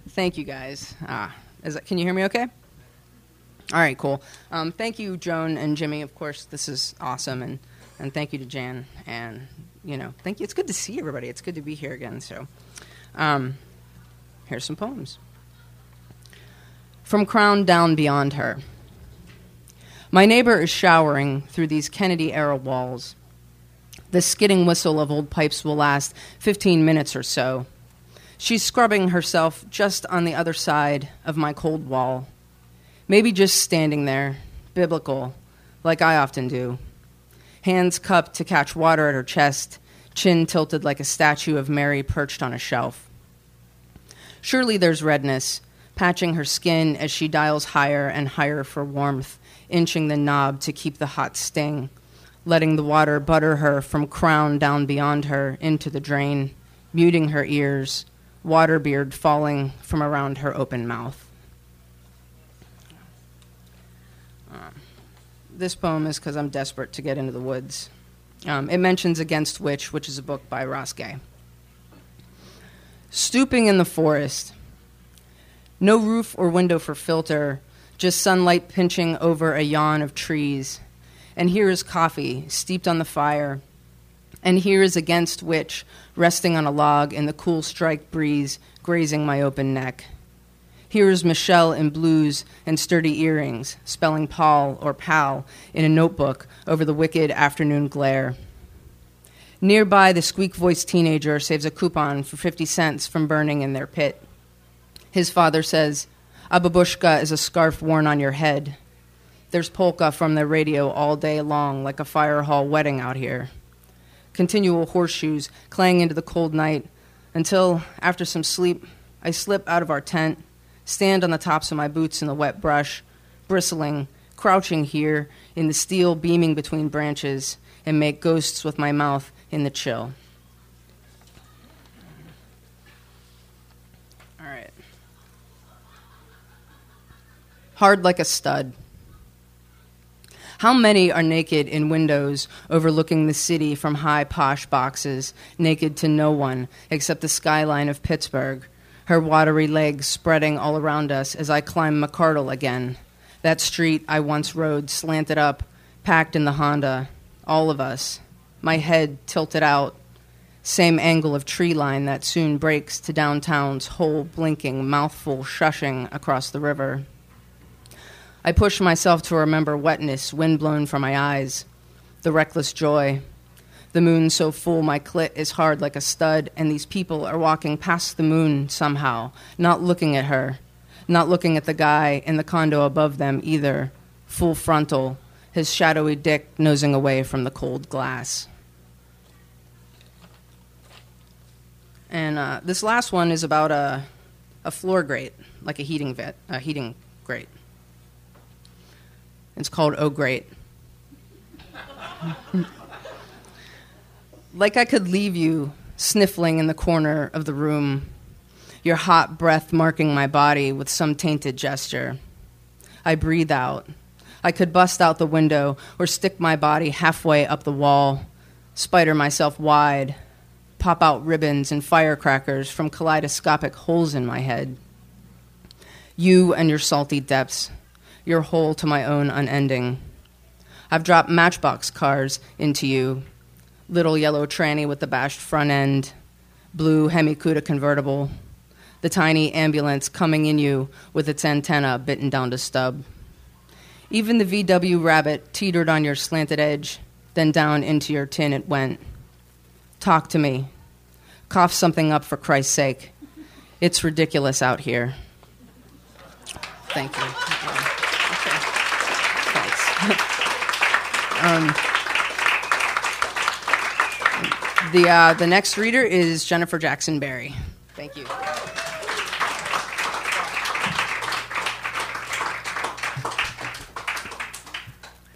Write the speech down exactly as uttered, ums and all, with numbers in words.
thank you, guys. Ah, is that, can you hear me okay? All right, cool. Um, thank you, Joan and Jimmy. Of course, this is awesome, and, and thank you to Jan. And, you know, thank you. It's good to see everybody. It's good to be here again. So um, here's some poems. From Crown Down Beyond Her. My neighbor is showering through these Kennedy-era walls. The skidding whistle of old pipes will last fifteen minutes or so. She's scrubbing herself just on the other side of my cold wall. Maybe just standing there, biblical, like I often do. Hands cupped to catch water at her chest, chin tilted like a statue of Mary perched on a shelf. Surely there's redness, patching her skin as she dials higher and higher for warmth, inching the knob to keep the hot sting, letting the water butter her from crown down beyond her into the drain, muting her ears, water beard falling from around her open mouth. Um, this poem is because I'm desperate to get into the woods. Um, it mentions Against Witch, which is a book by Ross Gay. Stooping in the forest. No roof or window for filter, just sunlight pinching over a yawn of trees. And here is coffee, steeped on the fire. And here is Against Witch, resting on a log in the cool strike breeze, grazing my open neck. Here is Michelle in blues and sturdy earrings, spelling Paul or pal in a notebook over the wicked afternoon glare. Nearby, the squeak-voiced teenager saves a coupon for fifty cents from burning in their pit. His father says, "A babushka is a scarf worn on your head." There's polka from the radio all day long, like a fire hall wedding out here. Continual horseshoes clang into the cold night until, after some sleep, I slip out of our tent, stand on the tops of my boots in the wet brush, bristling, crouching here in the steel beaming between branches, and make ghosts with my mouth in the chill. All right. Hard like a stud. How many are naked in windows overlooking the city from high posh boxes, naked to no one except the skyline of Pittsburgh, her watery legs spreading all around us as I climb McCardle again, that street I once rode slanted up, packed in the Honda, all of us, my head tilted out, same angle of tree line that soon breaks to downtown's whole blinking mouthful shushing across the river. I push myself to remember wetness windblown from my eyes, the reckless joy. The moon so full my clit is hard like a stud, and these people are walking past the moon somehow, not looking at her, not looking at the guy in the condo above them either, full frontal, his shadowy dick nosing away from the cold glass. And uh, this last one is about a, a floor grate, like a heating vet, a heating grate. It's called Oh Great. Like I could leave you sniffling in the corner of the room, your hot breath marking my body with some tainted gesture. I breathe out. I could bust out the window or stick my body halfway up the wall, spider myself wide, pop out ribbons and firecrackers from kaleidoscopic holes in my head. You and your salty depths, your hole to my own unending. I've dropped matchbox cars into you, little yellow tranny with the bashed front end, blue Hemi-Cuda convertible, the tiny ambulance coming in you with its antenna bitten down to stub. Even the V W Rabbit teetered on your slanted edge, then down into your tin it went. Talk to me. Cough something up for Christ's sake. It's ridiculous out here. Thank you. Um, the uh, the next reader is Jennifer Jackson Barry. Thank you.